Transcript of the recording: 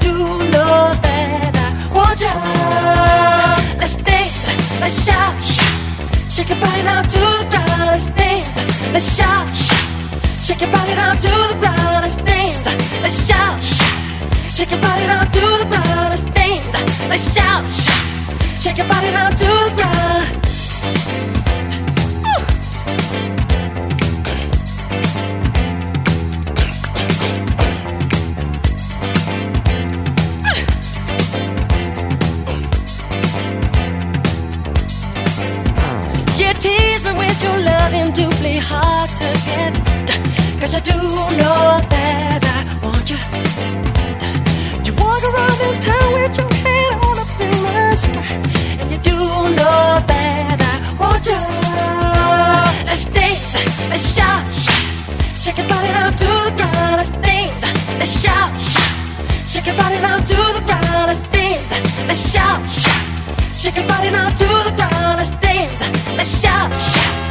do know that I want you. Let's dance, let's shout, shake your body down to the ground. Let's dance, let's shout, shake your body down to the ground. Let's dance, let's shout, shake your body down to the ground. Let's dance, let's shout, shake your body down to the ground. You tease me with your loving, doubly hard to get. 'Cause I do know that I want you. You walk around this town with your head on up in the sky, and you do know that I want you. Let's dance, let's shout, shake your body down to the ground. Let's dance, let's shout, shake your body down to the ground. Let's dance, let's shout, shake your body down to the ground. Let's dance, let's shout,